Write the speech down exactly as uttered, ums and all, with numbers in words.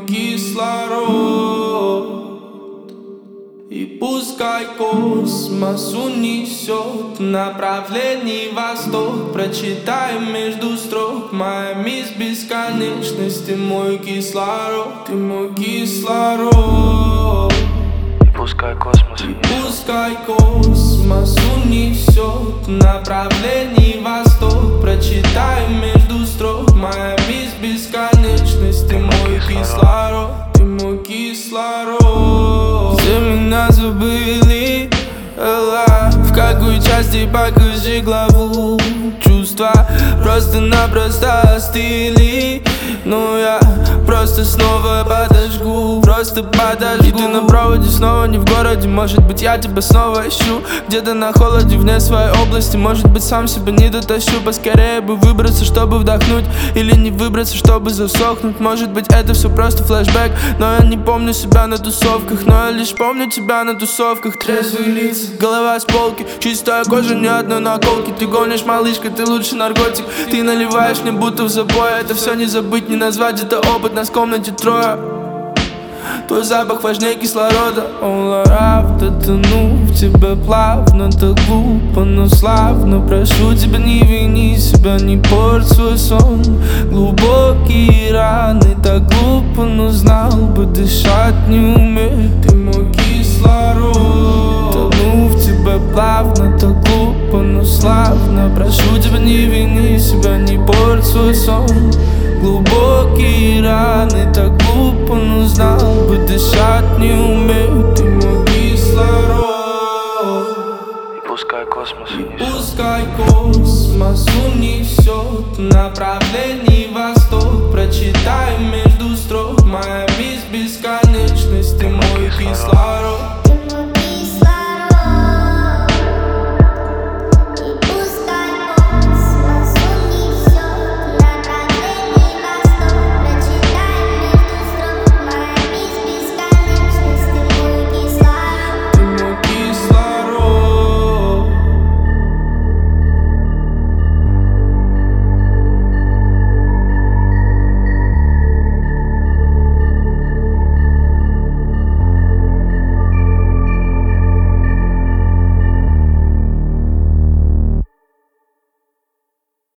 кислород. И пускай космос унесет в направлении восток. Прочитаем между строк: моя мисс бесконечности, мой кислород, ты мой кислород. Пускай космос И пускай космос унесет в направлении восток. Прочитаем между строк: моя мисс бесконечности, ты мой кислород, ты мой кислород. Все меня забыли, alive. В какой части, покажи главу. Чувства просто-напросто остыли, но я просто снова подожгу, просто подожгу. И ты на проводе снова не в городе. Может быть, я тебя снова ищу где-то на холоде, вне своей области. Может быть, сам себя не дотащу. Поскорее бы выбраться, чтобы вдохнуть, или не выбраться, чтобы засохнуть. Может быть, это все просто флешбэк, но я не помню себя на тусовках. Но я лишь помню тебя на тусовках. Трезвые лица, голова с полки, чистая кожа, ни одной наколки. Ты гонишь, малышка, ты лучше наркотик. Ты наливаешь мне будто в запой. Это все не забыть, не назвать, это опыт. Нас в комнате трое. Твой запах важнее кислорода. All around, тону в тебя плавно, так глупо, но славно. Прошу тебя, не вини себя, не порть свой сон. Глубокие раны, так глупо, но знал бы, дышать не умею. Ты мой кислород. Тону в тебя плавно, так глупо, но славно. Прошу тебя, не вини себя, не порть свой сон. Глубокие раны, так глупо, но знал